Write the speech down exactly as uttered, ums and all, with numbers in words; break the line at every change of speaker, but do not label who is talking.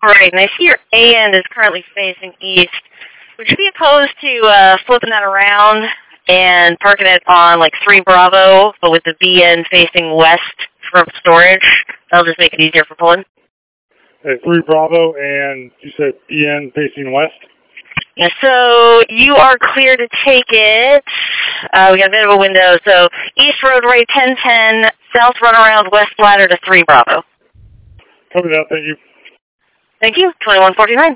Alright, and I see your A end is currently facing east. Would you be opposed to uh, flipping that around and parking it on like three Bravo, but with the B end facing west for storage? That'll just make it easier for pulling.
Hey, three Bravo, and you said B end facing west?
Yeah, so you are clear to take it. Uh, we got a bit of a window. So east road right ten ten, south runaround west ladder to three Bravo.
Copy that, thank you.
Thank you, twenty-one forty-nine.